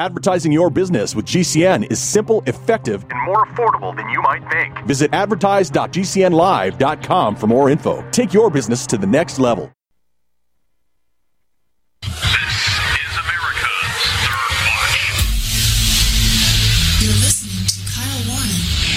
Advertising your business with GCN is simple, effective, and more affordable than you might think. Visit advertise.gcnlive.com for more info. Take your business to the next level. This is America's Third Watch. You're listening to Kyle Warren.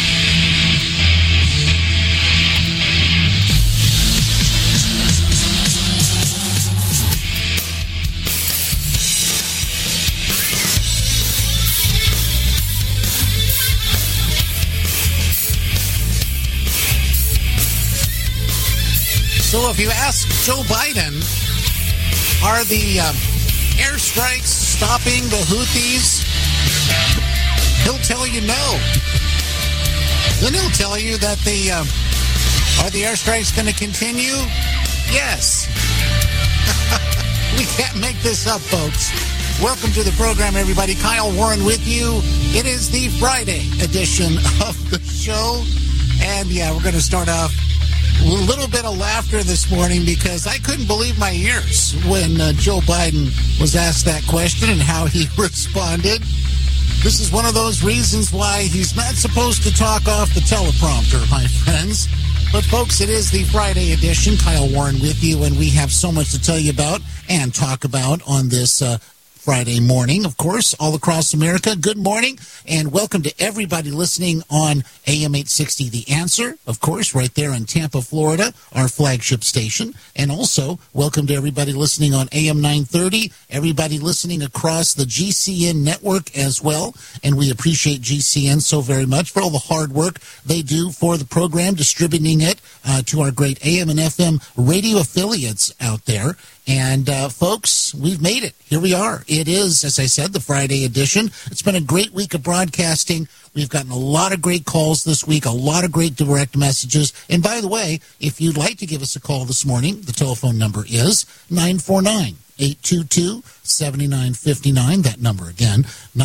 So if you ask Joe Biden, are the airstrikes stopping the Houthis? He'll tell you no. Then he'll tell you that are the airstrikes going to continue? Yes. We can't make this up, folks. Welcome to the program, everybody. Kyle Warren with you. It is the Friday edition of the show. And, yeah, we're going to start off a little bit of laughter this morning because I couldn't believe my ears when Joe Biden was asked that question and how he responded. This is one of those reasons why he's not supposed to talk off the teleprompter, my friends. But, folks, it is the Friday edition. Kyle Warren with you, and we have so much to tell you about and talk about on this Friday morning, of course, all across America. Good morning, and welcome to everybody listening on AM 860 The Answer, of course, right there in Tampa, Florida, our flagship station. And also, welcome to everybody listening on AM 930, everybody listening across the GCN network as well. And we appreciate GCN so very much for all the hard work they do for the program, distributing it to our great AM and FM radio affiliates out there. And, folks, we've made it. Here we are. It is, as I said, the Friday edition. It's been a great week of broadcasting. We've gotten a lot of great calls this week, a lot of great direct messages. And, by the way, if you'd like to give us a call this morning, the telephone number is 949-822-7959. That number again,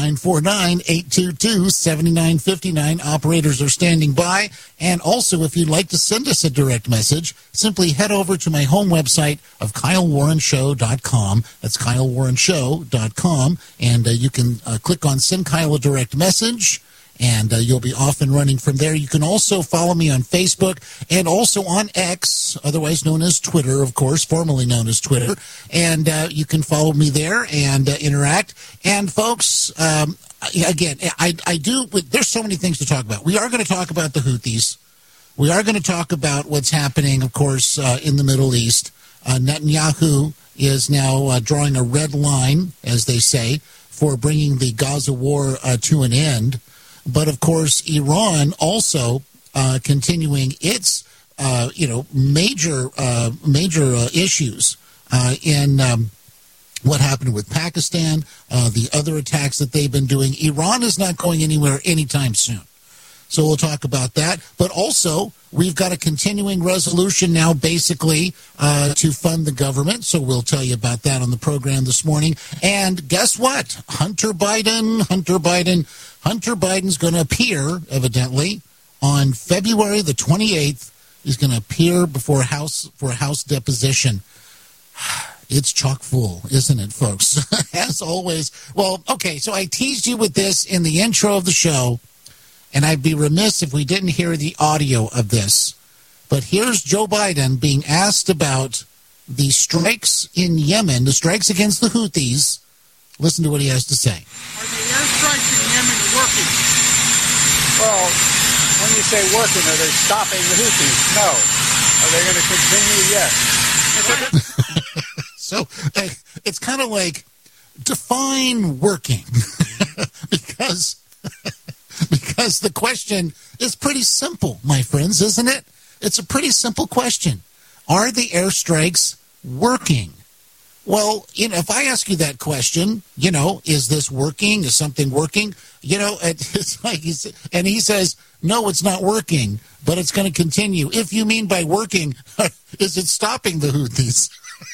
949-822-7959. Operators are standing by. And also, if you'd like to send us a direct message, simply head over to my home website of KyleWarrenShow.com. That's KyleWarrenShow.com. And you can click on Send Kyle a Direct Message. And you'll be off and running from there. You can also follow me on Facebook and also on X, otherwise known as Twitter, of course, formerly known as Twitter. And you can follow me there and interact. And, folks, again, I do, there's so many things to talk about. We are going to talk about the Houthis. We are going to talk about what's happening, of course, in the Middle East. Netanyahu is now drawing a red line, as they say, for bringing the Gaza war to an end. But, of course, Iran also continuing its, major issues in what happened with Pakistan, the other attacks that they've been doing. Iran is not going anywhere anytime soon. So we'll talk about that. But also, we've got a continuing resolution now, basically, to fund the government. So we'll tell you about that on the program this morning. And guess what? Hunter Biden's going to appear, evidently, on February the 28th. He's going to appear before for a House deposition. It's chock full, isn't it, folks? As always. Well, okay, so I teased you with this in the intro of the show, and I'd be remiss if we didn't hear the audio of this. But here's Joe Biden being asked about the strikes in Yemen, the strikes against the Houthis. Listen to what he has to say. Are the airstrikes in Yemen working? Well, when you say working, are they stopping the Houthis? No. Are they going to continue? Yes. So it's kind of like, define working. because the question is pretty simple, my friends, isn't it? It's a pretty simple question. Are the airstrikes working? Well, if I ask you that question, is this working? Is something working? It's like he says, no, it's not working, but it's going to continue. If you mean by working, is it stopping the Houthis?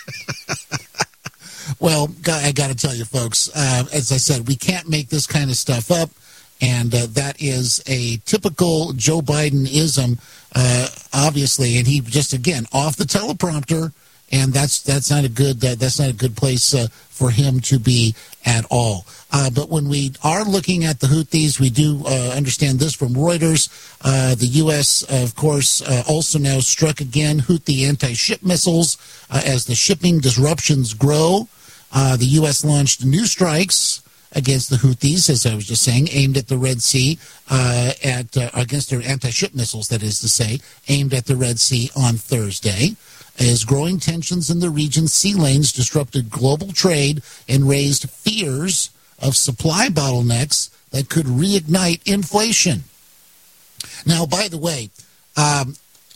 Well, I got to tell you, folks, as I said, we can't make this kind of stuff up. And that is a typical Joe Biden-ism, obviously. And he just, again, off the teleprompter, and that's not a good place for him to be at all. But when we are looking at the Houthis, we do understand this from Reuters. The U.S., of course, also now struck again Houthi anti-ship missiles as the shipping disruptions grow. The U.S. launched new strikes against the Houthis, as I was just saying, aimed at the Red Sea, against their anti-ship missiles, that is to say, aimed at the Red Sea on Thursday. As growing tensions in the region's sea lanes disrupted global trade and raised fears of supply bottlenecks that could reignite inflation. Now, by the way, I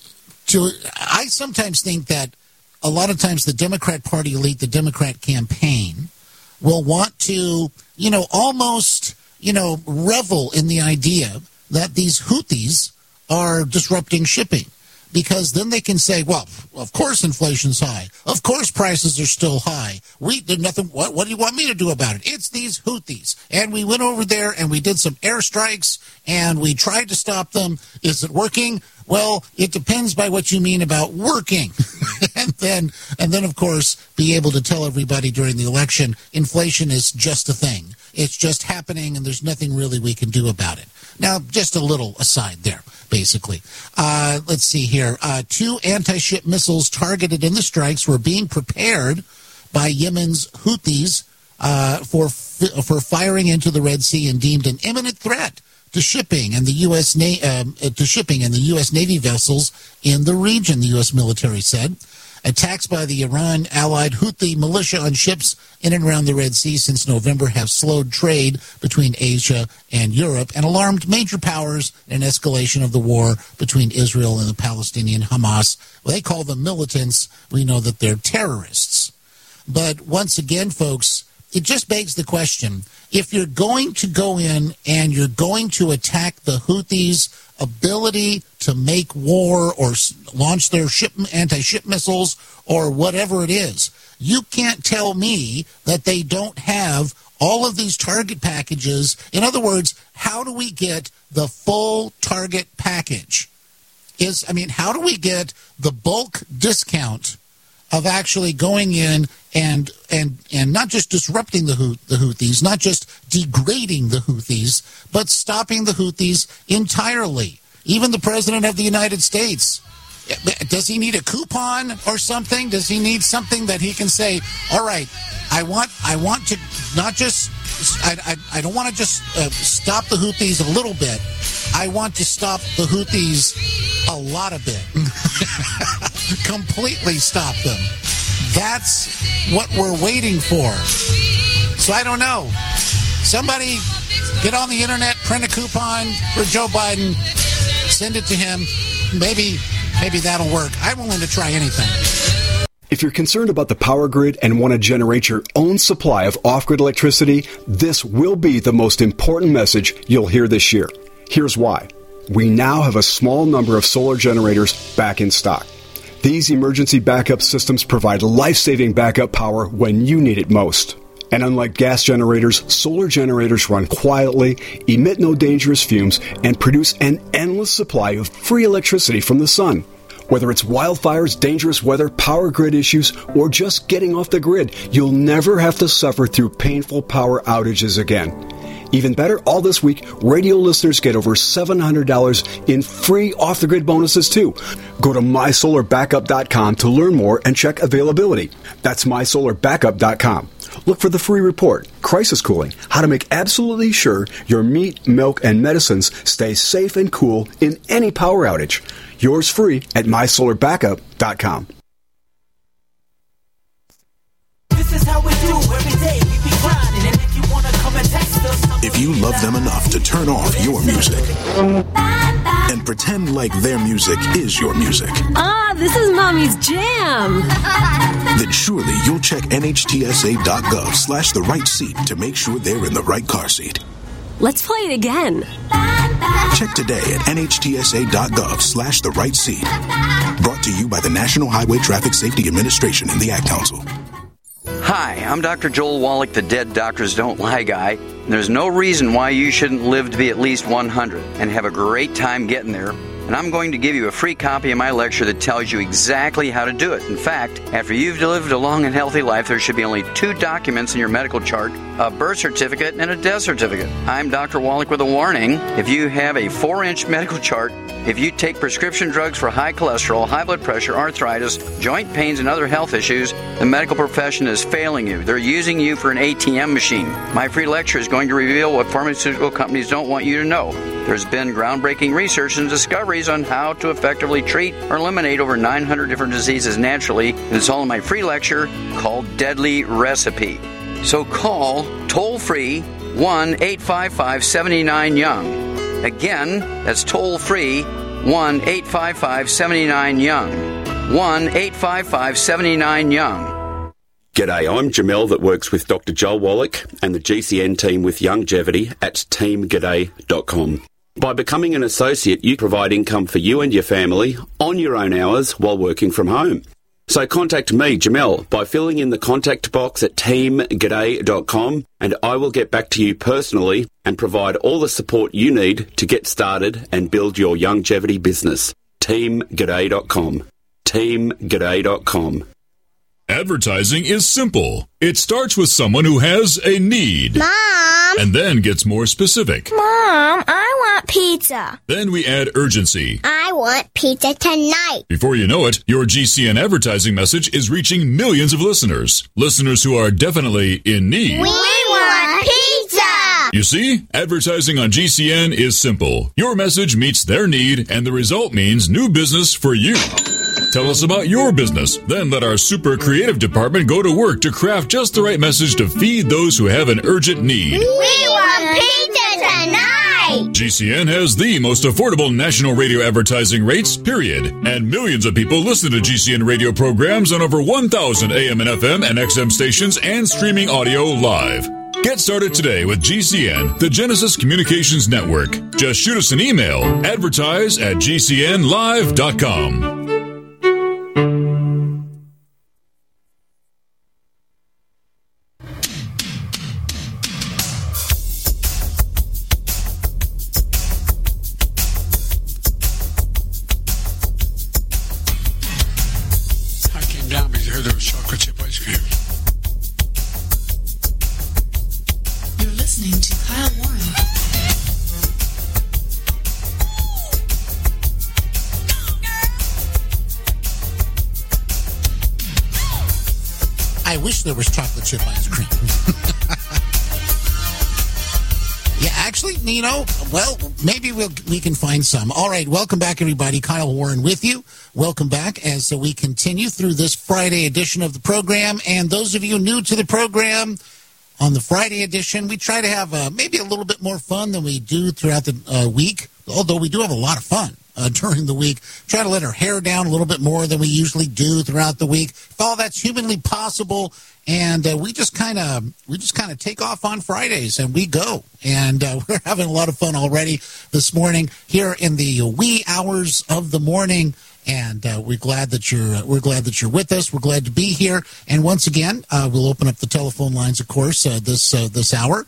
sometimes think that a lot of times the Democrat Party elite, the Democrat campaign, will want to, almost, revel in the idea that these Houthis are disrupting shipping. Because then they can say, well, of course inflation's high. Of course prices are still high. There's nothing. What do you want me to do about it? It's these Houthis. And we went over there and we did some airstrikes and we tried to stop them. Is it working? Well, it depends by what you mean about working. and then, of course, be able to tell everybody during the election, inflation is just a thing. It's just happening and there's nothing really we can do about it. Now, just a little aside there, basically. Let's see here. 2 anti-ship missiles targeted in the strikes were being prepared by Yemen's Houthis for firing into the Red Sea and deemed an imminent threat to shipping and the U.S. Navy vessels in the region, the U.S. military said. Attacks by the Iran-allied Houthi militia on ships in and around the Red Sea since November have slowed trade between Asia and Europe and alarmed major powers in an escalation of the war between Israel and the Palestinian Hamas. Well, they call them militants. We know that they're terrorists. But once again, folks, it just begs the question, if you're going to go in and you're going to attack the Houthis' ability to make war or launch their anti-ship missiles or whatever it is, you can't tell me that they don't have all of these target packages. In other words, how do we get the full target package? How do we get the bulk discount of actually going in and not just disrupting the Houthis, not just degrading the Houthis, but stopping the Houthis entirely? Even the President of the United States, does he need a coupon or something? Does he need something that he can say, all right, I want to not just, I don't want to just stop the Houthis a little bit. I want to stop the Houthis a lot of bit. Completely stop them. That's what we're waiting for. So I don't know. Somebody get on the internet, print a coupon for Joe Biden, send it to him. Maybe that'll work. I'm willing to try anything. If you're concerned about the power grid and want to generate your own supply of off-grid electricity, this will be the most important message you'll hear this year. Here's why. We now have a small number of solar generators back in stock. These emergency backup systems provide life-saving backup power when you need it most. And unlike gas generators, solar generators run quietly, emit no dangerous fumes, and produce an endless supply of free electricity from the sun. Whether it's wildfires, dangerous weather, power grid issues, or just getting off the grid, you'll never have to suffer through painful power outages again. Even better, all this week, radio listeners get over $700 in free off-the-grid bonuses, too. Go to mysolarbackup.com to learn more and check availability. That's mysolarbackup.com. Look for the free report, Crisis Cooling, how to make absolutely sure your meat, milk, and medicines stay safe and cool in any power outage. Yours free at mysolarbackup.com. This is how we do every day. We be grinding, and if you want to come and text us, if you love them enough to turn off your music and pretend like their music is your music. This is Mommy's jam. Then surely you'll check nhtsa.gov/the right seat to make sure they're in the right car seat. Let's play it again. Check today at nhtsa.gov/the right seat. Brought to you by the National Highway Traffic Safety Administration and the Ad Council. Hi, I'm Dr. Joel Wallach, the Dead Doctors Don't Lie guy. There's no reason why you shouldn't live to be at least 100 and have a great time getting there and I'm going to give you a free copy of my lecture that tells you exactly how to do it. In fact, after you've lived a long and healthy life, there should be only 2 documents in your medical chart, a birth certificate and a death certificate. I'm Dr. Wallach with a warning. If you have a 4-inch medical chart, if you take prescription drugs for high cholesterol, high blood pressure, arthritis, joint pains, and other health issues, the medical profession is failing you. They're using you for an ATM machine. My free lecture is going to reveal what pharmaceutical companies don't want you to know. There's been groundbreaking research and discoveries on how to effectively treat or eliminate over 900 different diseases naturally. And it's all in my free lecture called Deadly Recipe. So call toll-free 1-855-79-YOUNG. Again, that's toll-free 1-855-79-YOUNG. 1-855-79-YOUNG. G'day, I'm Jamel that works with Dr. Joel Wallach and the GCN team with Youngevity at teamg'day.com. By becoming an associate, you provide income for you and your family on your own hours while working from home. So contact me, Jamel, by filling in the contact box at teamg'day.com, and I will get back to you personally and provide all the support you need to get started and build your Youngevity business. teamg'day.com. teamg'day.com. Advertising is simple. It starts with someone who has a need. Mom! And then gets more specific. Mom, I want pizza. Then we add urgency. I want pizza tonight. Before you know it, your GCN advertising message is reaching millions of listeners. Listeners who are definitely in need. We want pizza! You see, advertising on GCN is simple. Your message meets their need, and the result means new business for you. Tell us about your business. Then let our super creative department go to work to craft just the right message to feed those who have an urgent need. We want pizza tonight! GCN has the most affordable national radio advertising rates, period. And millions of people listen to GCN radio programs on over 1,000 AM and FM and XM stations and streaming audio live. Get started today with GCN, the Genesis Communications Network. Just shoot us an email, advertise@gcnlive.com. There was chocolate chip ice cream. Yeah, actually, you know, well, maybe we can find some. All right, welcome back, everybody. Kyle Warren with you. Welcome back as we continue through this Friday edition of the program. And those of you new to the program, on the Friday edition, we try to have maybe a little bit more fun than we do throughout the week, although we do have a lot of fun. During the week, try to let our hair down a little bit more than we usually do throughout the week. If all that's humanly possible, and we just kind of take off on Fridays and we go, and we're having a lot of fun already this morning here in the wee hours of the morning. And we're glad that you're with us. We're glad to be here. And once again, we'll open up the telephone lines, of course, this hour,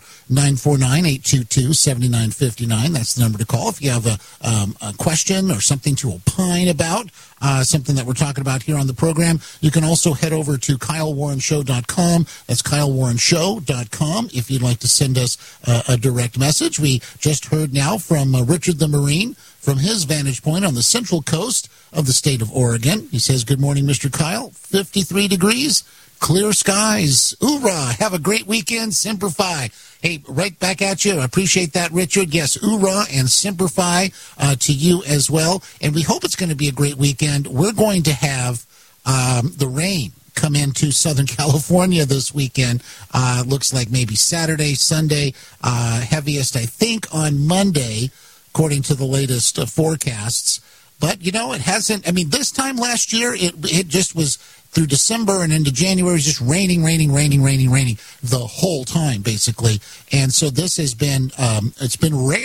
949-822-7959. That's the number to call if you have a question or something to opine about, something that we're talking about here on the program. You can also head over to KyleWarrenShow.com. That's KyleWarrenShow.com if you'd like to send us a direct message. We just heard now from Richard the Marine from his vantage point on the central coast of the state of Oregon. He says, good morning, Mr. Kyle. 53 degrees, clear skies. Hoorah! Have a great weekend. Semper Fi. Hey, right back at you. I appreciate that, Richard. Yes, hoorah and Semper Fi to you as well. And we hope it's going to be a great weekend. We're going to have the rain come into Southern California this weekend. Looks like maybe Saturday, Sunday, heaviest, I think, on Monday, according to the latest forecasts. But, you know, it hasn't, I mean, this time last year, it just was through December and into January, just raining the whole time, basically. And so this has been, it's been rare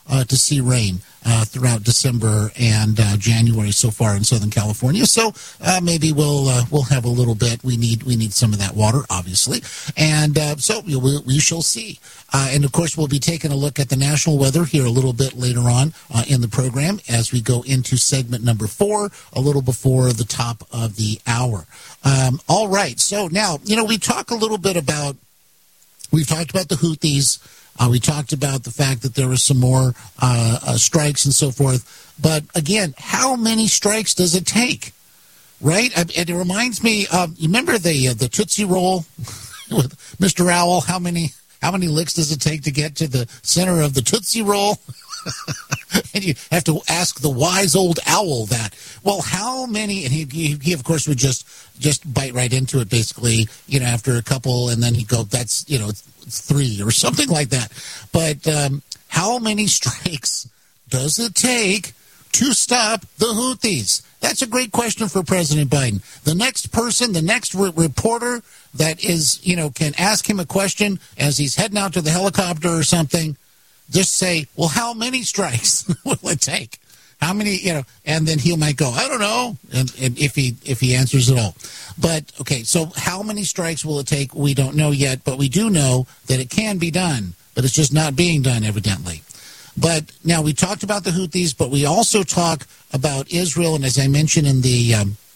to see rain throughout December and January so far in Southern California. So maybe we'll have a little bit. We need some of that water, obviously, and so we shall see. And of course, we'll be taking a look at the national weather here a little bit later on in the program as we go into segment number 4, a little before the top of the hour. All right. So now, we talk a little bit about. We've talked about the Houthis. We talked about the fact that there were some more strikes and so forth. But again, how many strikes does it take? Right? It reminds me of, you remember the Tootsie Roll with Mr. Owl? How many licks does it take to get to the center of the Tootsie Roll? And you have to ask the wise old owl that. Well, how many? And he of course would just bite right into it, basically, after a couple, and then he'd go, that's, it's 3 or something like that. But how many strikes does it take to stop the Houthis? That's a great question for President Biden. The next person, the next reporter that is, can ask him a question as he's heading out to the helicopter or something, just say, well, how many strikes will it take? How many, and then he might go, I don't know, and if he answers at all. But, okay, so how many strikes will it take? We don't know yet, but we do know that it can be done, but it's just not being done, evidently. But now we talked about the Houthis, but we also talk about Israel, and as I mentioned in the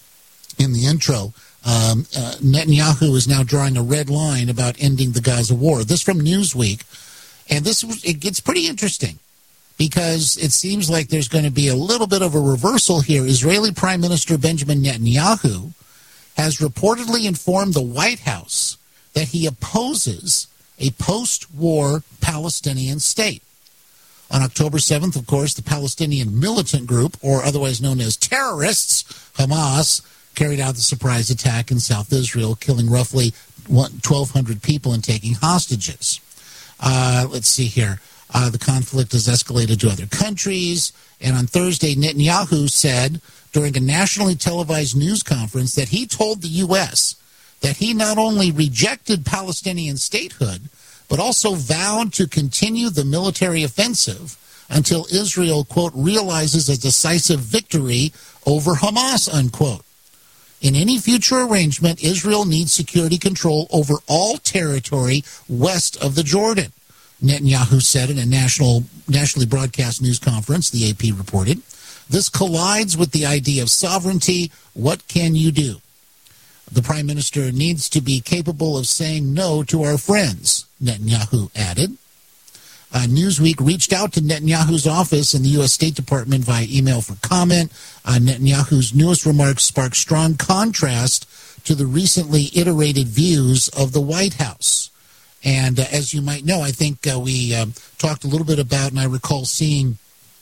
intro, Netanyahu is now drawing a red line about ending the Gaza war. This from Newsweek. And it gets pretty interesting because it seems like there's going to be a little bit of a reversal here. Israeli Prime Minister Benjamin Netanyahu has reportedly informed the White House that he opposes a post-war Palestinian state. On October 7th, of course, the Palestinian militant group, or otherwise known as terrorists, Hamas, carried out the surprise attack in South Israel, killing roughly 1,200 people and taking hostages. Let's see here. The conflict has escalated to other countries. And on Thursday, Netanyahu said during a nationally televised news conference that he told the U.S. that he not only rejected Palestinian statehood, but also vowed to continue the military offensive until Israel, quote, realizes a decisive victory over Hamas, unquote. In any future arrangement, Israel needs security control over all territory west of the Jordan, Netanyahu said in a nationally broadcast news conference, the AP reported. This collides with the idea of sovereignty. What can you do? The prime minister needs to be capable of saying no to our friends, Netanyahu added. Newsweek reached out to Netanyahu's office in the U.S. State Department via email for comment. Netanyahu's newest remarks sparked strong contrast to the recently iterated views of the White House. And as you might know, I think we talked a little bit about, and I recall seeing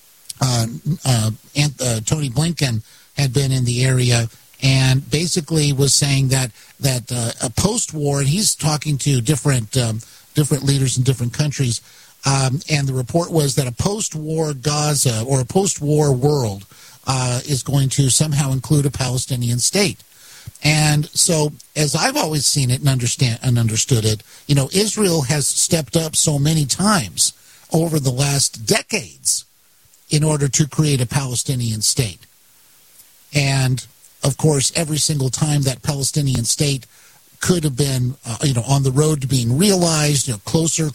Tony Blinken had been in the area and basically was saying that a post-war, and he's talking to different leaders in different countries, and the report was that a post-war Gaza or a post-war world is going to somehow include a Palestinian state. And so, as I've always seen it and understood it, Israel has stepped up so many times over the last decades in order to create a Palestinian state. And, of course, every single time that Palestinian state could have been, on the road to being realized, closer,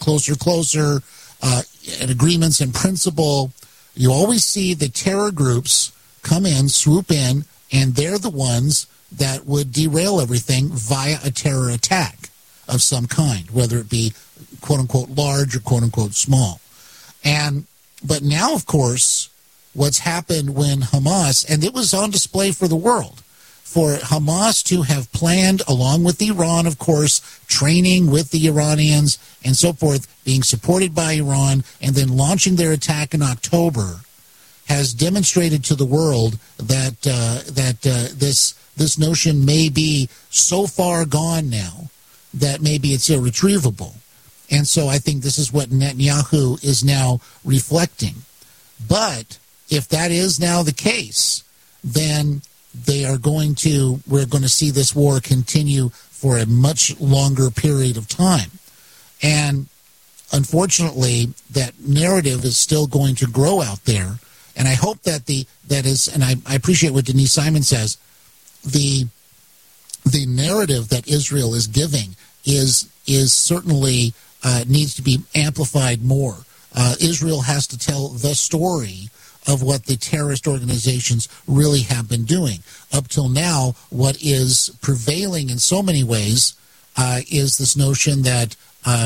and agreements in principle, you always see the terror groups come in, swoop in, and they're the ones that would derail everything via a terror attack of some kind, whether it be quote-unquote large or quote-unquote small. But now, of course, what's happened when Hamas, and it was on display for the world, for Hamas to have planned, along with Iran, of course, training with the Iranians and so forth, being supported by Iran, and then launching their attack in October, has demonstrated to the world that this notion may be so far gone now that maybe it's irretrievable. And so I think this is what Netanyahu is now reflecting. But if that is now the case, then we're going to see this war continue for a much longer period of time. And unfortunately, that narrative is still going to grow out there. And I hope that I appreciate what Denise Simon says, the narrative that Israel is giving is certainly needs to be amplified more. Israel has to tell the story of what the terrorist organizations really have been doing. Up till now, what is prevailing in so many ways is this notion that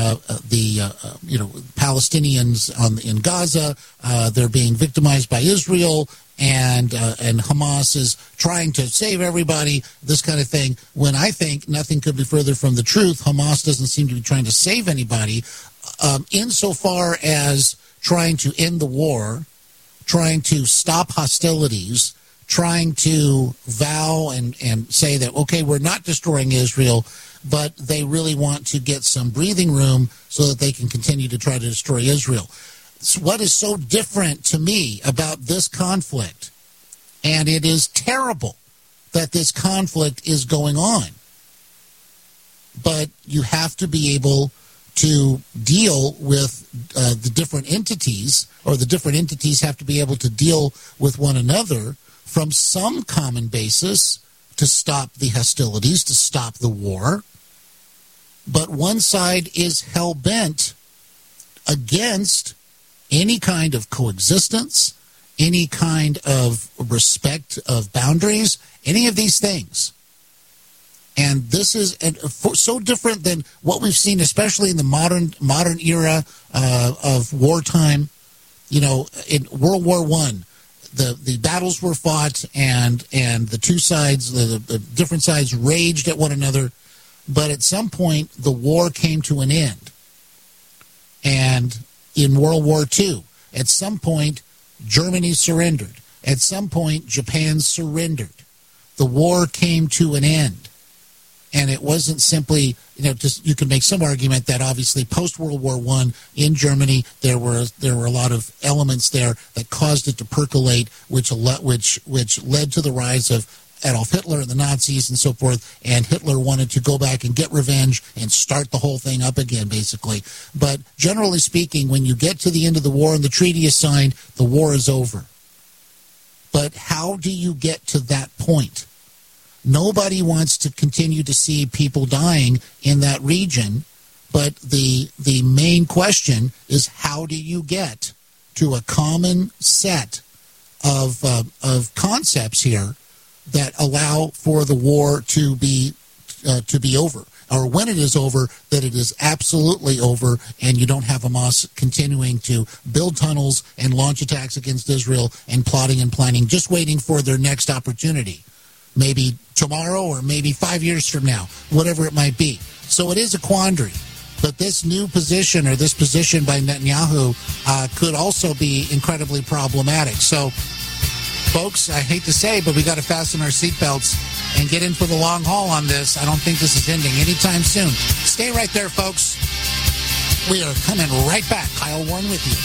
Palestinians in Gaza, they're being victimized by Israel, and Hamas is trying to save everybody, this kind of thing, when I think nothing could be further from the truth. Hamas doesn't seem to be trying to save anybody insofar as trying to end the war, trying to stop hostilities, trying to vow and say that, okay, we're not destroying Israel, but they really want to get some breathing room so that they can continue to try to destroy Israel. So what is so different to me about this conflict, and it is terrible that this conflict is going on, but you have to be able to deal with the different entities, or the different entities have to be able to deal with one another from some common basis to stop the hostilities, to stop the war. But one side is hell-bent against any kind of coexistence, any kind of respect of boundaries, any of these things. And this is so different than what we've seen, especially in the modern era of wartime. You know, in World War I, the battles were fought, and the two sides, the different sides, raged at one another. But at some point, the war came to an end. And in World War II, at some point, Germany surrendered. At some point, Japan surrendered. The war came to an end. And it wasn't simply, just, you could make some argument that obviously post-World War I in Germany, there were a lot of elements there that caused it to percolate, which led to the rise of Adolf Hitler and the Nazis and so forth, and Hitler wanted to go back and get revenge and start the whole thing up again, basically. But generally speaking, when you get to the end of the war and the treaty is signed, the war is over. But how do you get to that point? Nobody wants to continue to see people dying in that region, but the main question is, how do you get to a common set of concepts here that allow for the war to be over, or when it is over, that it is absolutely over, and you don't have Hamas continuing to build tunnels and launch attacks against Israel and plotting and planning, just waiting for their next opportunity. Maybe tomorrow or maybe 5 years from now, whatever it might be. So it is a quandary. But this new position, or this position by Netanyahu, could also be incredibly problematic. So, folks, I hate to say, but we got to fasten our seatbelts and get in for the long haul on this. I don't think this is ending anytime soon. Stay right there, folks. We are coming right back. Kyle Warren with you.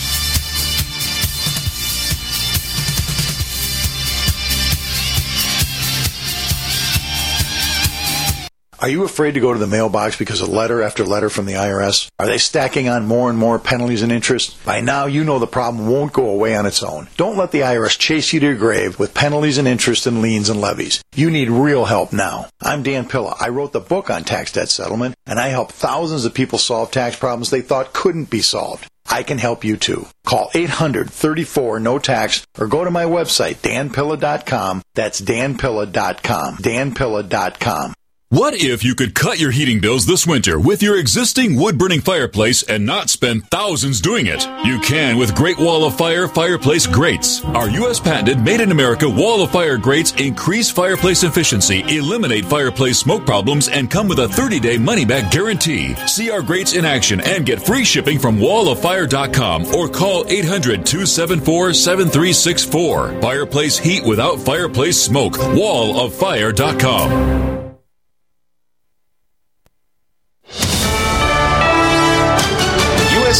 Are you afraid to go to the mailbox because of letter after letter from the IRS? Are they stacking on more and more penalties and interest? By now, you know the problem won't go away on its own. Don't let the IRS chase you to your grave with penalties and interest and liens and levies. You need real help now. I'm Dan Pilla. I wrote the book on tax debt settlement, and I help thousands of people solve tax problems they thought couldn't be solved. I can help you too. Call 800-34-NO-TAX or go to my website, danpilla.com. That's danpilla.com. danpilla.com. What if you could cut your heating bills this winter with your existing wood-burning fireplace and not spend thousands doing it? You can with Great Wall of Fire fireplace grates. Our U.S. patented made-in-America Wall of Fire grates increase fireplace efficiency, eliminate fireplace smoke problems, and come with a 30-day money-back guarantee. See our grates in action and get free shipping from walloffire.com or call 800-274-7364. Fireplace heat without fireplace smoke. walloffire.com.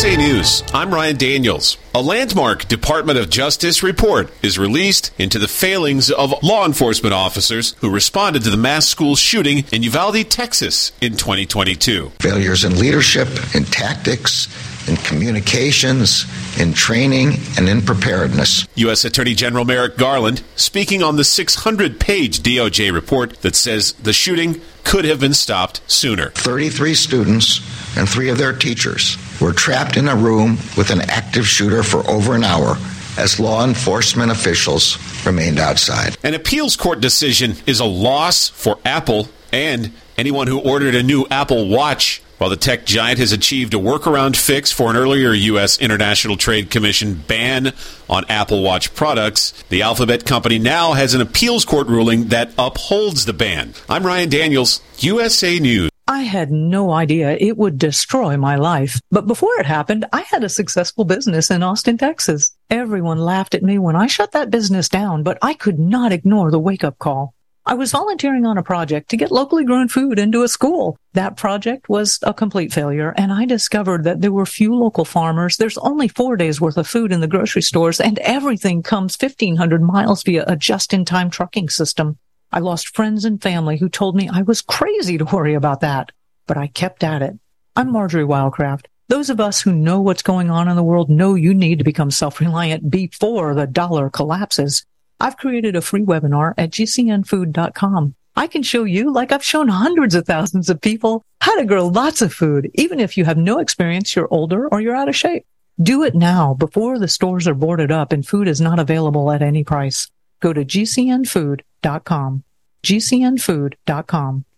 USA News, I'm Ryan Daniels. A landmark Department of Justice report is released into the failings of law enforcement officers who responded to the mass school shooting in Uvalde, Texas in 2022. Failures in leadership, in tactics, in communications, in training, and in preparedness. U.S. Attorney General Merrick Garland speaking on the 600-page DOJ report that says the shooting could have been stopped sooner. 33 students and 3 of their teachers were trapped in a room with an active shooter for over an hour as law enforcement officials remained outside. An appeals court decision is a loss for Apple and anyone who ordered a new Apple Watch. While the tech giant has achieved a workaround fix for an earlier U.S. International Trade Commission ban on Apple Watch products, the Alphabet company now has an appeals court ruling that upholds the ban. I'm Ryan Daniels, USA News. I had no idea it would destroy my life. But before it happened, I had a successful business in Austin, Texas. Everyone laughed at me when I shut that business down, but I could not ignore the wake-up call. I was volunteering on a project to get locally grown food into a school. That project was a complete failure, and I discovered that there were few local farmers. There's only 4 days worth of food in the grocery stores, and everything comes 1,500 miles via a just-in-time trucking system. I lost friends and family who told me I was crazy to worry about that, but I kept at it. I'm Marjorie Wildcraft. Those of us who know what's going on in the world know you need to become self-reliant before the dollar collapses. I've created a free webinar at gcnfood.com. I can show you, like I've shown hundreds of thousands of people, how to grow lots of food, even if you have no experience, you're older, or you're out of shape. Do it now before the stores are boarded up and food is not available at any price. Go to gcnfood.com. gcnfood.com.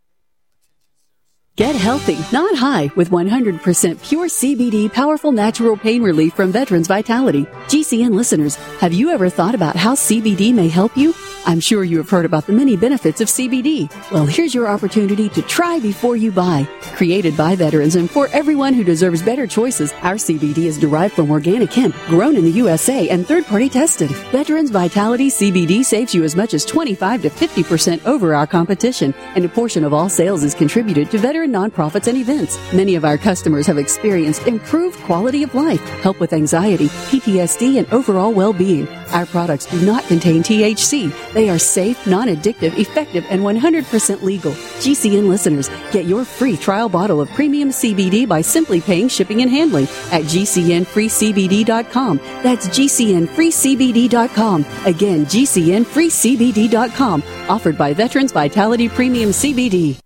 Get healthy, not high, with 100% pure CBD powerful natural pain relief from Veterans Vitality. GCN listeners, have you ever thought about how CBD may help you? I'm sure you have heard about the many benefits of CBD. Well, here's your opportunity to try before you buy. Created by veterans and for everyone who deserves better choices, our CBD is derived from organic hemp, grown in the USA and third-party tested. Veterans Vitality CBD saves you as much as 25 to 50% over our competition, and a portion of all sales is contributed to veteran nonprofits and events. Many of our customers have experienced improved quality of life, help with anxiety, PTSD, and overall well-being. Our products do not contain THC. They are safe, non-addictive, effective, and 100% legal. GCN listeners, get your free trial bottle of premium CBD by simply paying shipping and handling at gcnfreecbd.com. That's gcnfreecbd.com. Again, gcnfreecbd.com. Offered by Veterans Vitality Premium CBD.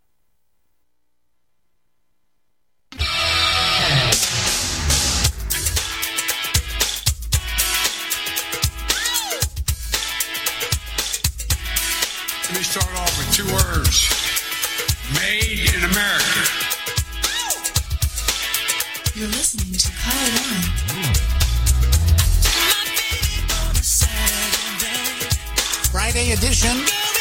Let me start off with 2 words. Made in America. You're listening to Kyle Warren. Friday edition.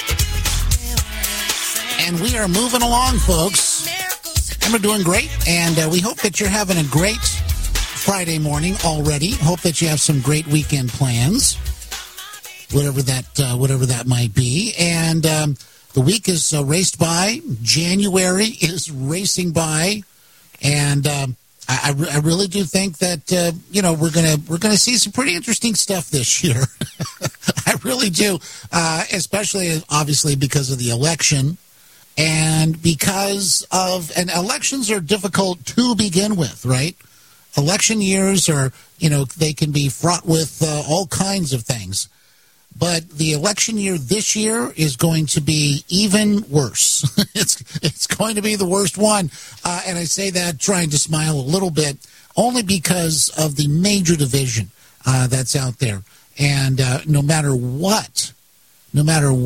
And we are moving along, folks. And we're doing great. And we hope that you're having a great Friday morning already. Hope that you have some great weekend plans. Whatever that might be. And the week is raced by. January is racing by. And I really do think that we're gonna see some pretty interesting stuff this year. I really do, especially obviously because of the election, and because of elections are difficult to begin with, right? Election years are they can be fraught with all kinds of things. But the election year this year is going to be even worse. It's going to be the worst one. And I say that trying to smile a little bit, only because of the major division that's out there. And no matter what, the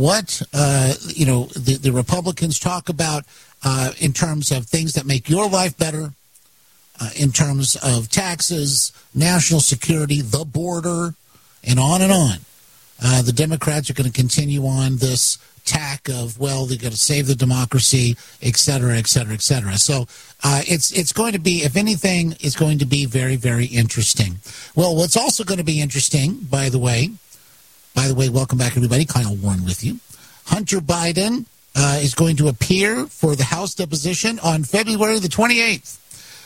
Republicans talk about in terms of things that make your life better, in terms of taxes, national security, the border, and on and on. The Democrats are going to continue on this tack of, well, they're going to save the democracy, et cetera, et cetera, et cetera. So it's going to be, if anything, it's going to be very, very interesting. Well, what's also going to be interesting, by the way, welcome back, everybody. Kyle Warren with you. Hunter Biden is going to appear for the House deposition on February the 28th.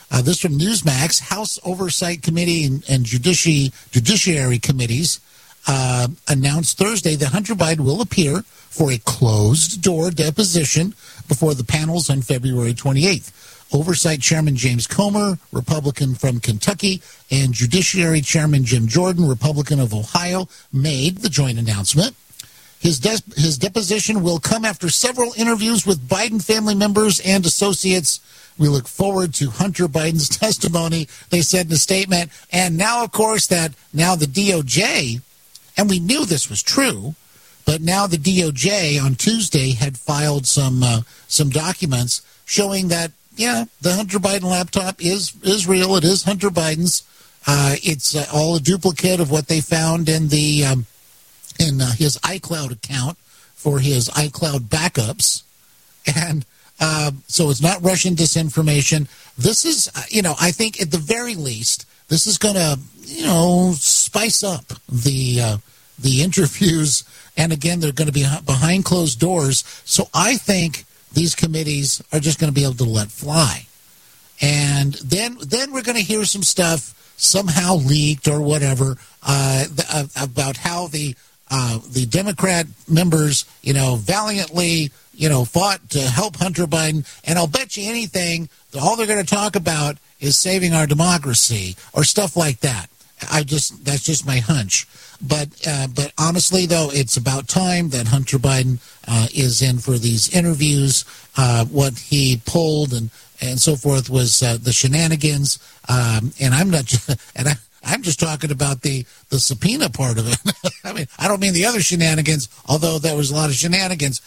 This from Newsmax. House Oversight Committee and Judiciary Committees announced Thursday that Hunter Biden will appear for a closed-door deposition before the panels on February 28th. Oversight Chairman James Comer, Republican from Kentucky, and Judiciary Chairman Jim Jordan, Republican of Ohio, made the joint announcement. His deposition will come after several interviews with Biden family members and associates. We look forward to Hunter Biden's testimony, they said in a statement. And now, of course, now the DOJ, and we knew this was true, but now the DOJ on Tuesday had filed some documents showing that, yeah, the Hunter Biden laptop is real. It is Hunter Biden's. It's all a duplicate of what they found in the in his iCloud account for his iCloud backups. And so it's not Russian disinformation. This is, I think at the very least, this is going to, spice up the interviews. And again, they're going to be behind closed doors. So I think these committees are just going to be able to let fly. And then we're going to hear some stuff somehow leaked or whatever about how the Democrat members, valiantly, fought to help Hunter Biden. And I'll bet you anything, all they're going to talk about is saving our democracy or stuff like that. That's just my hunch. But honestly, though, it's about time that Hunter Biden is in for these interviews. What he pulled and so forth was the shenanigans. And I'm not just, I'm just talking about the subpoena part of it. I mean, I don't mean the other shenanigans, although there was a lot of shenanigans.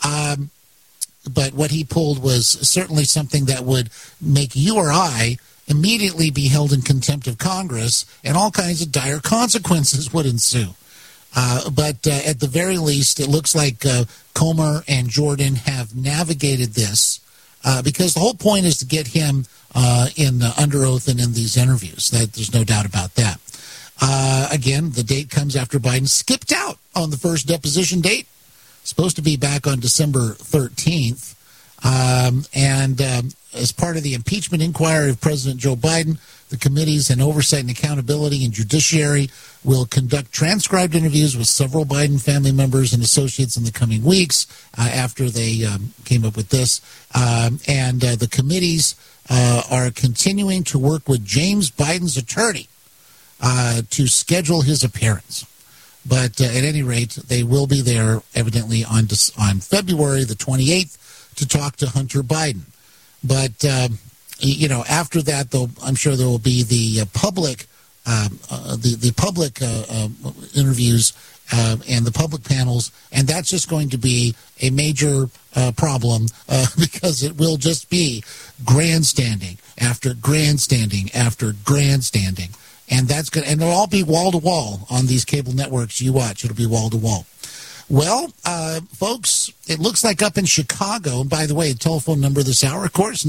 But what he pulled was certainly something that would make you or I immediately be held in contempt of Congress, and all kinds of dire consequences would ensue. But at the very least, it looks like Comer and Jordan have navigated this because the whole point is to get him under oath and in these interviews. There's no doubt about that. Again, the date comes after Biden skipped out on the first deposition date. Supposed to be back on December 13th. As part of the impeachment inquiry of President Joe Biden, the committees on Oversight and Accountability and Judiciary will conduct transcribed interviews with several Biden family members and associates in the coming weeks after they came up with this. The committees are continuing to work with James Biden's attorney to schedule his appearance. But at any rate, they will be there evidently on February the 28th to talk to Hunter Biden. But, after that, though, I'm sure there will be the public interviews and the public panels, and that's just going to be a major problem because it will just be grandstanding after grandstanding after grandstanding. And that's good. And it'll all be wall to wall on these cable networks you watch. It'll be wall to wall. Well, folks, it looks like up in Chicago, and by the way, the telephone number this hour, of course,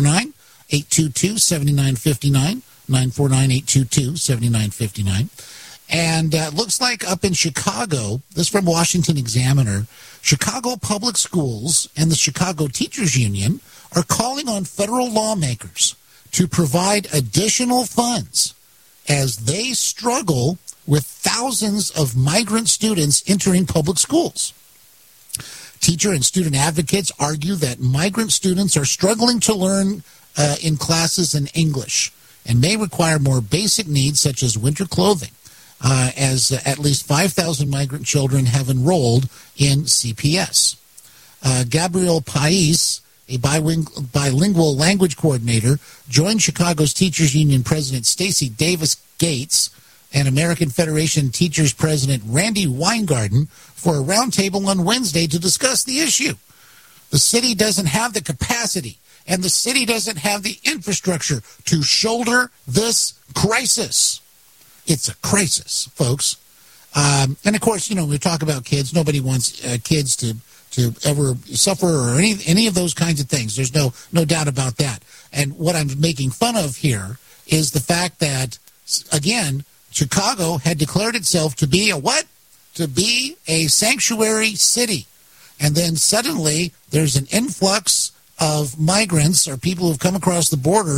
949-822-7959, 949-822-7959. And it looks like up in Chicago, this from Washington Examiner, Chicago Public Schools and the Chicago Teachers Union are calling on federal lawmakers to provide additional funds as they struggle with thousands of migrant students entering public schools. Teacher and student advocates argue that migrant students are struggling to learn in classes in English and may require more basic needs such as winter clothing, as at least 5,000 migrant children have enrolled in CPS. Gabrielle Pais, a bilingual language coordinator, joined Chicago's Teachers Union President Stacey Davis Gates and American Federation Teachers President Randy Weingarten for a roundtable on Wednesday to discuss the issue. The city doesn't have the capacity and the city doesn't have the infrastructure to shoulder this crisis. It's a crisis, folks. And of course, when we talk about kids, nobody wants kids to ever suffer or any of those kinds of things. There's no doubt about that. And what I'm making fun of here is the fact that, again, Chicago had declared itself to be a what? To be a sanctuary city. And then suddenly there's an influx of migrants or people who've come across the border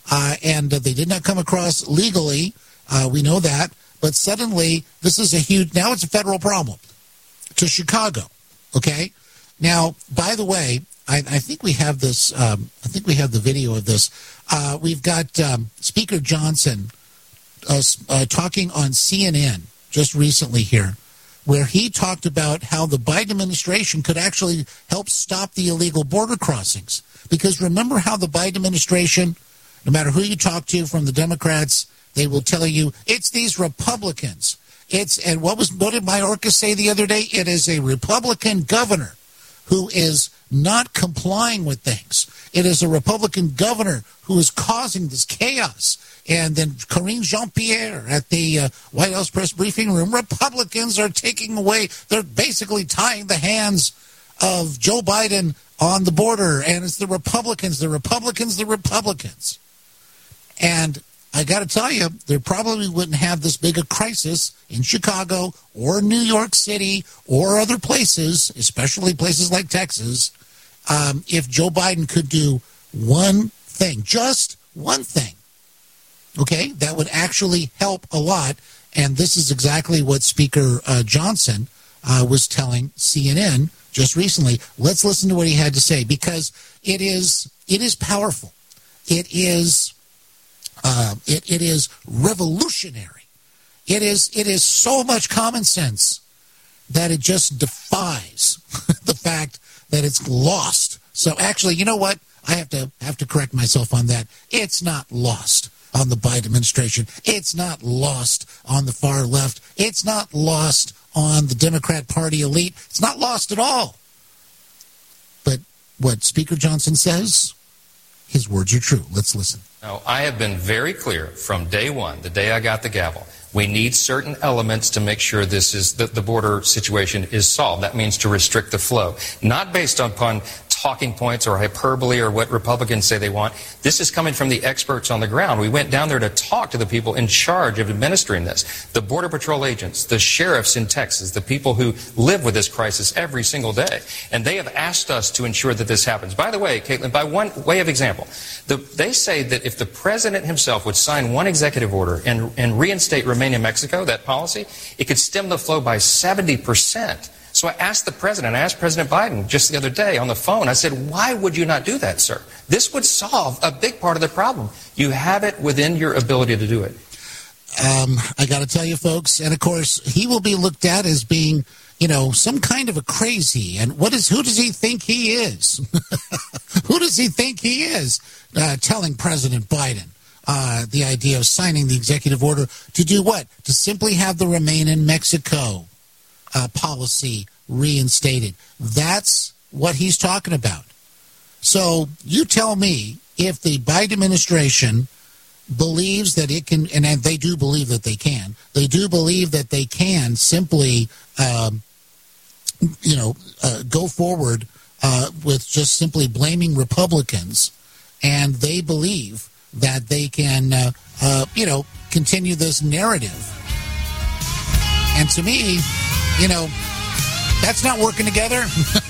and they did not come across legally. We know that. But suddenly, this is now it's a federal problem to Chicago. Okay? Now, by the way, I think we have this, I think we have the video of this. We've got Speaker Johnson talking on CNN just recently here, where he talked about how the Biden administration could actually help stop the illegal border crossings. Because remember how the Biden administration, no matter who you talk to from the Democrats, they will tell you it's these Republicans. And what did Mayorkas say the other day? It is a Republican governor who is not complying with things. It is a Republican governor who is causing this chaos. And then Karine Jean-Pierre at the White House press briefing room, Republicans are taking away, they're basically tying the hands of Joe Biden on the border. And it's the Republicans. And I got to tell you, they probably wouldn't have this big a crisis in Chicago or New York City or other places, especially places like Texas, if Joe Biden could do one thing, just one thing, okay, that would actually help a lot. And this is exactly what Speaker Johnson was telling CNN just recently. Let's listen to what he had to say, because it is powerful. It is revolutionary. It is so much common sense that it just defies the fact that it's lost. So actually, you know what? I have to correct myself on that. It's not lost on the Biden administration. It's not lost on the far left. It's not lost on the Democrat Party elite. It's not lost at all. But what Speaker Johnson says, his words are true. Let's listen. Now, I have been very clear from day one, the day I got the gavel. We need certain elements to make sure this is the border situation is solved. That means to restrict the flow, not based upon talking points or hyperbole or what Republicans say they want. This is coming from the experts on the ground. We went down there to talk to the people in charge of administering this, the Border Patrol agents, the sheriffs in Texas, the people who live with this crisis every single day. And they have asked us to ensure that this happens. By the way, Caitlin, by one way of example, they say that if the president himself would sign one executive order and reinstate Remain in Mexico, that policy, it could stem the flow by 70%. So I asked the president, I asked President Biden just the other day on the phone, I said, why would you not do that, sir? This would solve a big part of the problem. You have it within your ability to do it. I got to tell you, folks, and of course, he will be looked at as being, some kind of a crazy. And who does he think he is? Who does he think he is telling President Biden the idea of signing the executive order to do what? To simply have the Remain in Mexico policy reinstated. That's what he's talking about. So you tell me if the Biden administration believes that it can, and they do believe that they can, simply, go forward with just simply blaming Republicans, and they believe that they can, continue this narrative. And to me, that's not working together.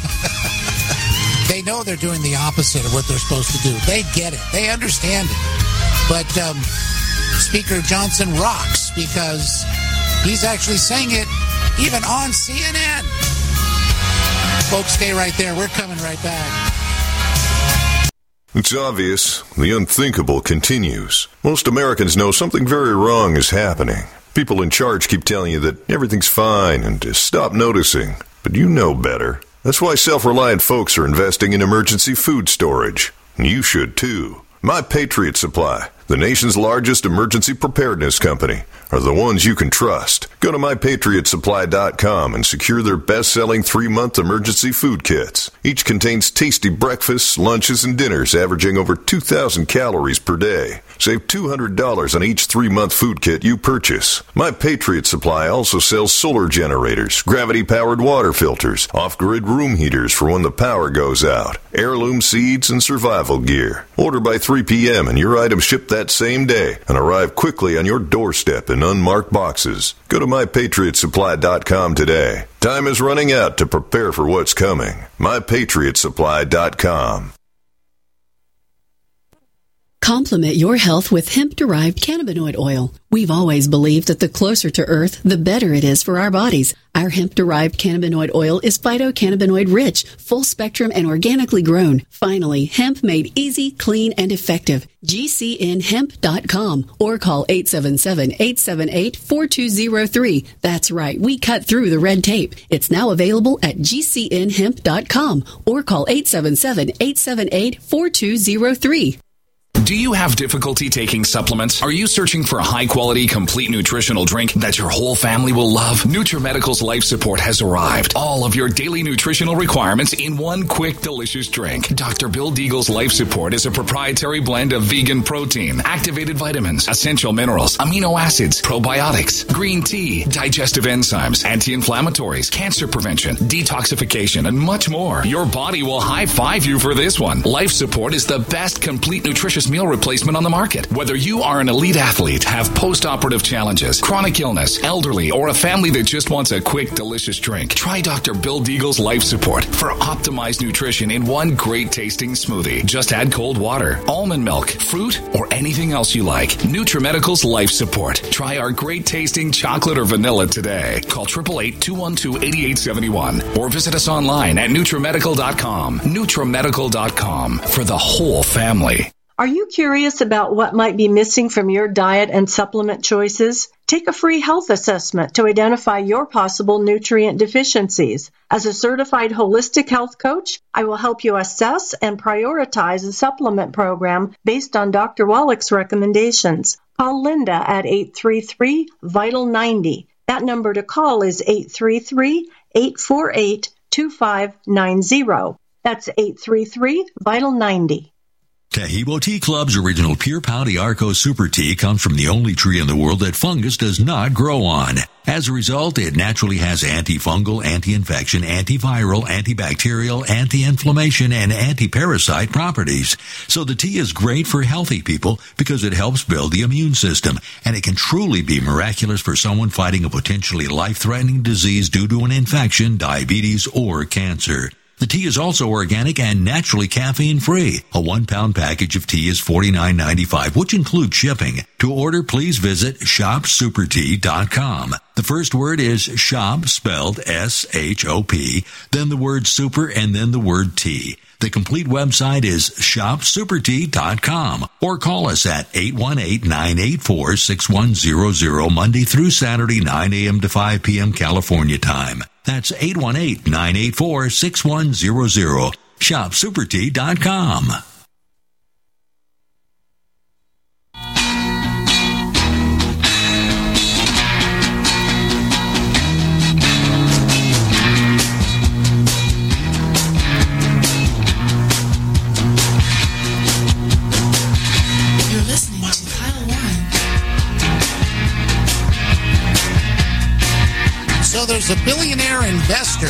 They know they're doing the opposite of what they're supposed to do. They get it. They understand it. But Speaker Johnson rocks because he's actually saying it even on CNN. Folks, stay right there. We're coming right back. It's obvious. The unthinkable continues. Most Americans know something very wrong is happening. People in charge keep telling you that everything's fine and to stop noticing. But you know better. That's why self-reliant folks are investing in emergency food storage. You should too. My Patriot Supply, the nation's largest emergency preparedness company, are the ones you can trust. Go to MyPatriotSupply.com and secure their best-selling 3-month emergency food kits. Each contains tasty breakfasts, lunches, and dinners averaging over 2,000 calories per day. Save $200 on each 3-month food kit you purchase. My Patriot Supply also sells solar generators, gravity-powered water filters, off-grid room heaters for when the power goes out, heirloom seeds, and survival gear. Order by 3 p.m. and your items ship that same day and arrive quickly on your doorstep in unmarked boxes. Go to MyPatriotSupply.com today. Time is running out to prepare for what's coming. MyPatriotSupply.com. Complement your health with hemp-derived cannabinoid oil. We've always believed that the closer to Earth, the better it is for our bodies. Our hemp-derived cannabinoid oil is phytocannabinoid-rich, full-spectrum, and organically grown. Finally, hemp made easy, clean, and effective. GCNhemp.com or call 877-878-4203. That's right, we cut through the red tape. It's now available at GCNhemp.com or call 877-878-4203. Do you have difficulty taking supplements? Are you searching for a high-quality, complete nutritional drink that your whole family will love? NutriMedical's Life Support has arrived. All of your daily nutritional requirements in one quick, delicious drink. Dr. Bill Deagle's Life Support is a proprietary blend of vegan protein, activated vitamins, essential minerals, amino acids, probiotics, green tea, digestive enzymes, anti-inflammatories, cancer prevention, detoxification, and much more. Your body will high-five you for this one. Life Support is the best complete nutritious meal replacement on the market. Whether you are an elite athlete, have post-operative challenges, chronic illness, elderly, or a family that just wants a quick, delicious drink, try Dr. Bill Deagle's Life Support for optimized nutrition in one great tasting smoothie. Just add cold water, almond milk, fruit, or anything else you like. NutriMedical's Life Support. Try our great tasting chocolate or vanilla today. Call 888-212-8871 or visit us online at NutriMedical.com. NutriMedical.com for the whole family. Are you curious about what might be missing from your diet and supplement choices? Take a free health assessment to identify your possible nutrient deficiencies. As a certified holistic health coach, I will help you assess and prioritize a supplement program based on Dr. Wallach's recommendations. Call Linda at 833-VITAL-90. That number to call is 833-848-2590. That's 833-VITAL-90. Tahibo Tea Club's original Pure Pouty Arco Super Tea comes from the only tree in the world that fungus does not grow on. As a result, it naturally has antifungal, anti-infection, antiviral, antibacterial, anti-inflammation, and anti-parasite properties. So the tea is great for healthy people because it helps build the immune system, and it can truly be miraculous for someone fighting a potentially life-threatening disease due to an infection, diabetes, or cancer. The tea is also organic and naturally caffeine-free. A 1-pound package of tea is $49.95, which includes shipping. To order, please visit shopsupertea.com. The first word is shop, spelled S-H-O-P, then the word super, and then the word tea. The complete website is shopsupertea.com or call us at 818-984-6100 Monday through Saturday, 9 a.m. to 5 p.m. California time. That's 818-984-6100. Shopsupertea.com. So there's a billionaire investor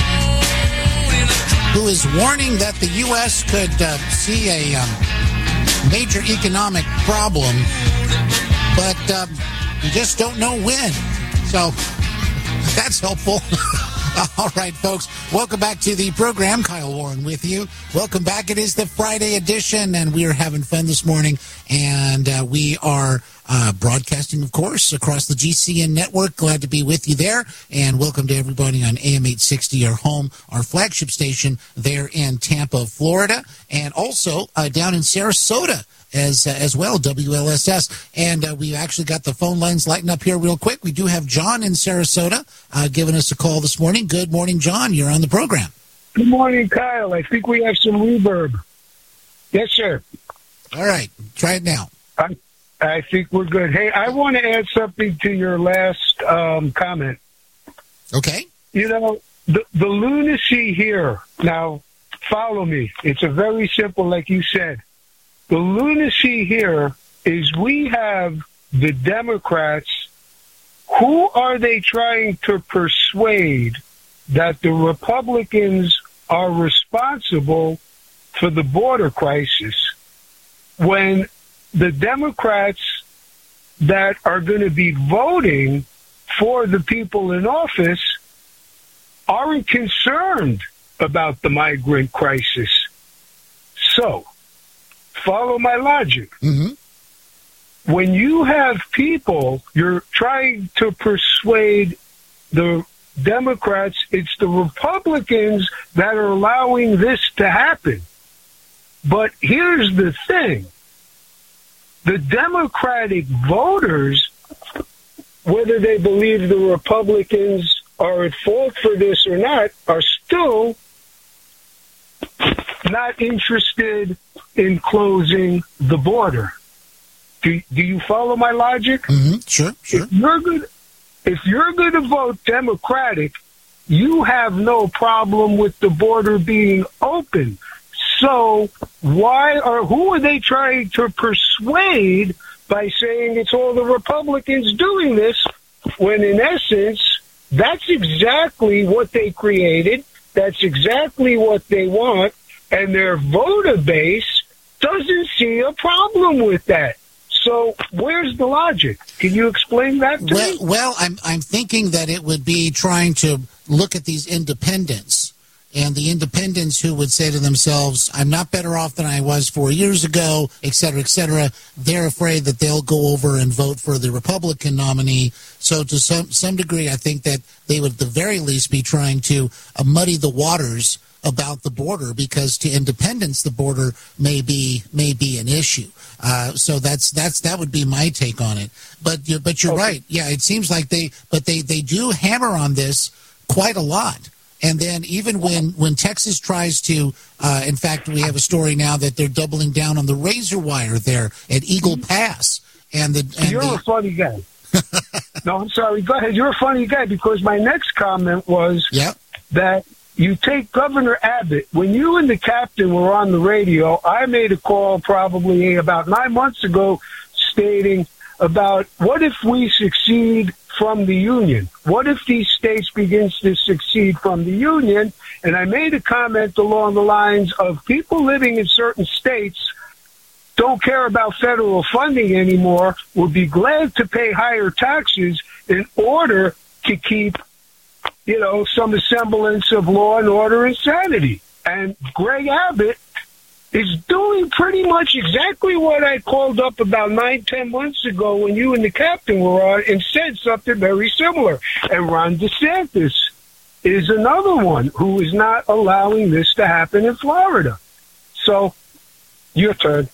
who is warning that the U.S. could see a major economic problem, but you just don't know when. So that's helpful. All right, folks, welcome back to the program. Kyle Warren with you. Welcome back. It is the Friday edition, and we are having fun this morning, and we are broadcasting, of course, across the GCN network. Glad to be with you there, and welcome to everybody on AM 860, our home, our flagship station there in Tampa, Florida, and also down in Sarasota as well, WLSS. And we actually got the phone lines lighting up here real quick. We do have John in Sarasota giving us a call this morning. Good morning, John. You're on the program. Good morning, Kyle. I think we have some reverb. Yes, sir. All right. Try it now. I think we're good. Hey, I want to add something to your last comment. Okay. You know, the lunacy here, now, follow me. It's a very simple, like you said. The lunacy here is we have the Democrats. Who are they trying to persuade that the Republicans are responsible for the border crisis when the Democrats that are going to be voting for the people in office aren't concerned about the migrant crisis? So, follow my logic. Mm-hmm. When you have people, you're trying to persuade the Democrats, it's the Republicans that are allowing this to happen. But here's the thing. The Democratic voters, whether they believe the Republicans are at fault for this or not, are still not interested in closing the border. Do you follow my logic? Mm-hmm. Sure. If you're going to vote Democratic, you have no problem with the border being open. So who are they trying to persuade by saying it's all the Republicans doing this, when in essence, that's exactly what they created, that's exactly what they want, and their voter base doesn't see a problem with that. So where's the logic? Can you explain that to me? Well, I'm thinking that it would be trying to look at these independents, and the independents who would say to themselves, I'm not better off than I was 4 years ago, et cetera, et cetera. They're afraid that they'll go over and vote for the Republican nominee. So to some degree, I think that they would at the very least be trying to muddy the waters about the border, because to independents the border may be an issue. So that would be my take on it. But you're right. Yeah, it seems like they do hammer on this quite a lot. And then even when Texas tries to, in fact, we have a story now that they're doubling down on the razor wire there at Eagle Pass. You're a funny guy. No, I'm sorry. Go ahead. You're a funny guy, because my next comment was that you take Governor Abbott. When you and the captain were on the radio, I made a call probably about 9 months ago stating about what if we succeed from the union? What if these states begins to succeed from the union? And I made a comment along the lines of people living in certain states don't care about federal funding anymore, would be glad to pay higher taxes in order to keep, some semblance of law and order and sanity. And Greg Abbott is doing pretty much exactly what I called up about 9-10 months ago when you and the captain were on, and said something very similar. And Ron DeSantis is another one who is not allowing this to happen in Florida. So, your turn.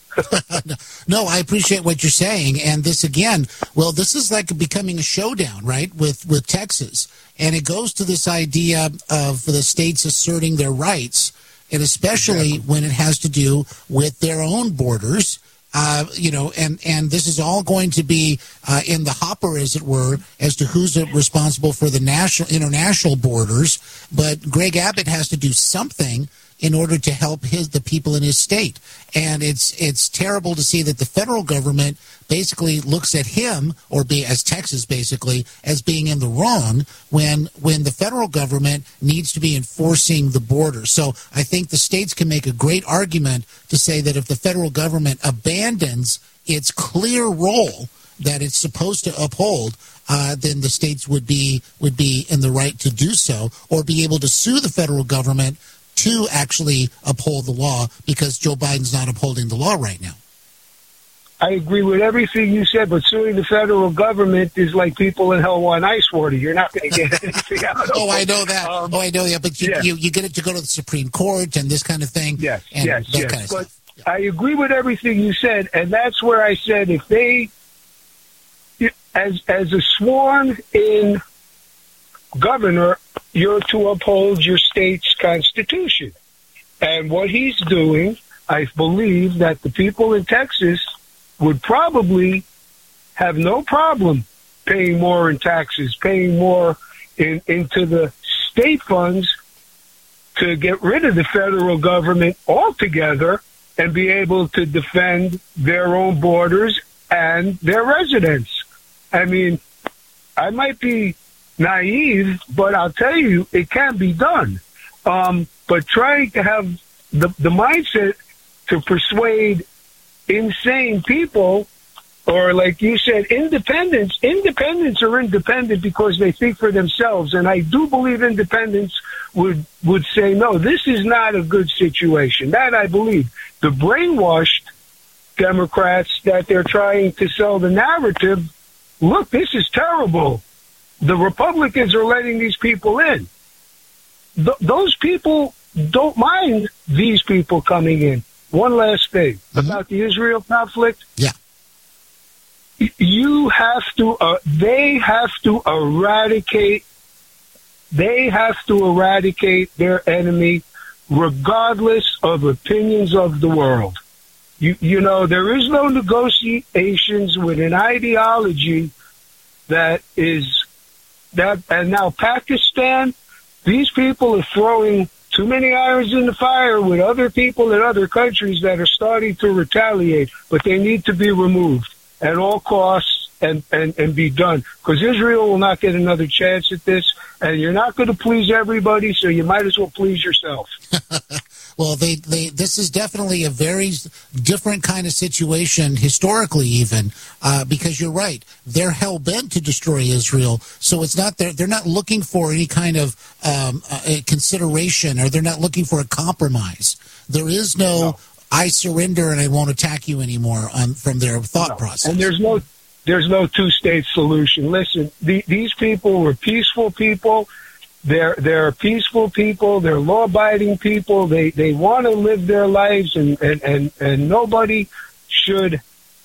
No, I appreciate what you're saying. And this again, this is like becoming a showdown, right, with Texas. And it goes to this idea of the states asserting their rights, and especially when it has to do with their own borders. And this is all going to be in the hopper, as it were, as to who's responsible for the international borders. But Greg Abbott has to do something in order to help the people in his state. And it's terrible to see that the federal government basically looks at him, as Texas basically, as being in the wrong when the federal government needs to be enforcing the border. So I think the states can make a great argument to say that if the federal government abandons its clear role that it's supposed to uphold, then the states would be in the right to do so, or be able to sue the federal government to actually uphold the law, because Joe Biden's not upholding the law right now. I agree with everything you said, but suing the federal government is like people in hell want ice water. You're not going to get anything out of it. I know that. But you get it to go to the Supreme Court and this kind of thing. Yes. Kind of but stuff. I agree with everything you said, and that's where I said if they, as a sworn-in governor, you're to uphold your state's constitution. And what he's doing, I believe that the people in Texas would probably have no problem paying more in taxes, paying more into the state funds to get rid of the federal government altogether and be able to defend their own borders and their residents. I mean, I might be naive, but I'll tell you, it can be done. But trying to have the mindset to persuade insane people, or like you said, independents are independent because they think for themselves. And I do believe independents would say, no, this is not a good situation. That I believe. The brainwashed Democrats that they're trying to sell the narrative, look, this is terrible. The Republicans are letting these people in. Those people don't mind these people coming in. One last thing about the Israel conflict. Yeah. You have to, they have to eradicate their enemy regardless of opinions of the world. You know, there is no negotiations with an ideology and now Pakistan, these people are throwing too many irons in the fire with other people in other countries that are starting to retaliate, but they need to be removed at all costs and be done. Because Israel will not get another chance at this, and you're not going to please everybody, so you might as well please yourself. Well, this is definitely a very different kind of situation, historically even, because you're right. They're hell-bent to destroy Israel, so it's not they're not looking for any kind of consideration, or they're not looking for a compromise. There is no I surrender and I won't attack you anymore from their thought process. And there's no two-state solution. Listen, these people were peaceful people. They're peaceful people. They're law-abiding people. They want to live their lives, and nobody should.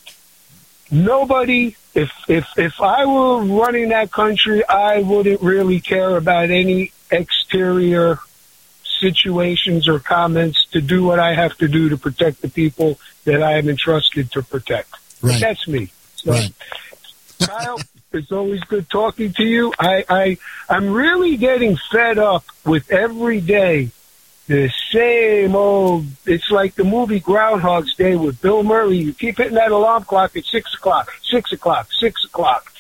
Nobody. If I were running that country, I wouldn't really care about any exterior situations or comments to do what I have to do to protect the people that I am entrusted to protect. Right. But that's me. So, right. Kyle, it's always good talking to you. I'm really getting fed up with every day the same old. It's like the movie Groundhog's Day with Bill Murray. You keep hitting that alarm clock at 6 o'clock, 6 o'clock, 6 o'clock.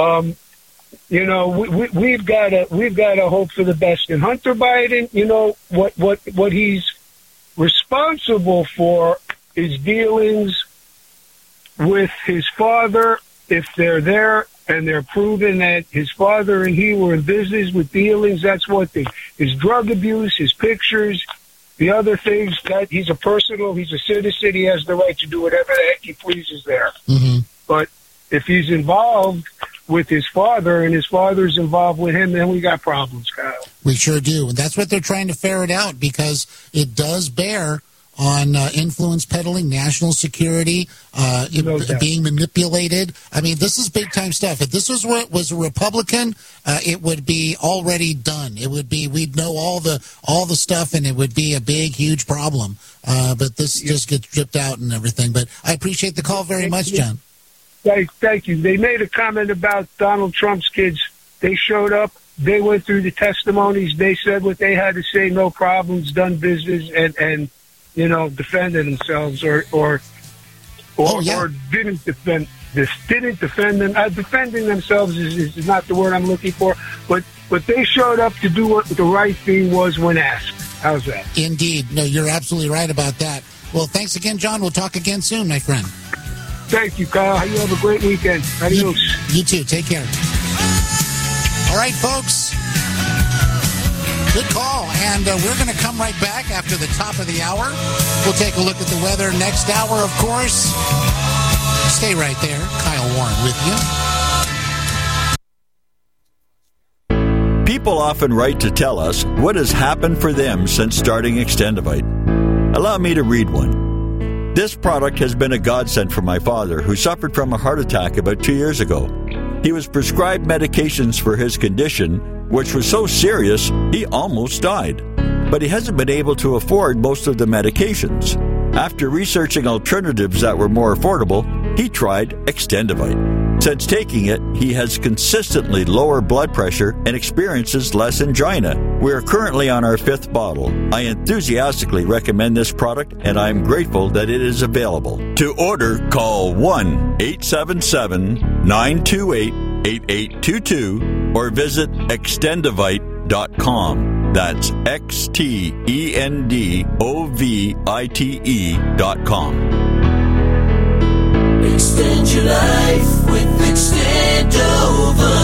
You know, we've got to hope for the best. And Hunter Biden, you know, what he's responsible for is dealings with his father. If they're there and they're proven that his father and he were in business with dealings, that's what his drug abuse, his pictures, the other things, that he's a citizen, he has the right to do whatever the heck he pleases there. Mm-hmm. But if he's involved with his father and his father's involved with him, then we got problems, Kyle. We sure do. And that's what they're trying to ferret out, because it does bear on influence peddling, national security, being manipulated. I mean, this is big-time stuff. If this was a Republican, it would be already done. It would be, we'd know all the stuff, and it would be a big, huge problem. But this just gets dripped out and everything. But I appreciate the call very much, John. Thank you. They made a comment about Donald Trump's kids. They showed up. They went through the testimonies. They said what they had to say, no problems, done business, and you know, defended themselves or didn't defend them. Defending themselves is not the word I'm looking for, but they showed up to do what the right thing was when asked. How's that? Indeed. No, you're absolutely right about that. Well, thanks again, John. We'll talk again soon, my friend. Thank you, Kyle. You have a great weekend. Adios. You too. Take care. All right, folks. Good call. And we're going to come right back after the top of the hour. We'll take a look at the weather next hour, of course. Stay right there. Kyle Warren with you. People often write to tell us what has happened for them since starting Extendivite. Allow me to read one. This product has been a godsend for my father, who suffered from a heart attack about 2 years ago. He was prescribed medications for his condition, which was so serious he almost died. But he hasn't been able to afford most of the medications. After researching alternatives that were more affordable, he tried Extendivite. Since taking it, he has consistently lower blood pressure and experiences less angina. We are currently on our 5th bottle. I enthusiastically recommend this product, and I am grateful that it is available. To order, call 1-877-928-8822 or visit Extendivite.com. That's XTENDOVITE.com. Extend your life with Extendovite.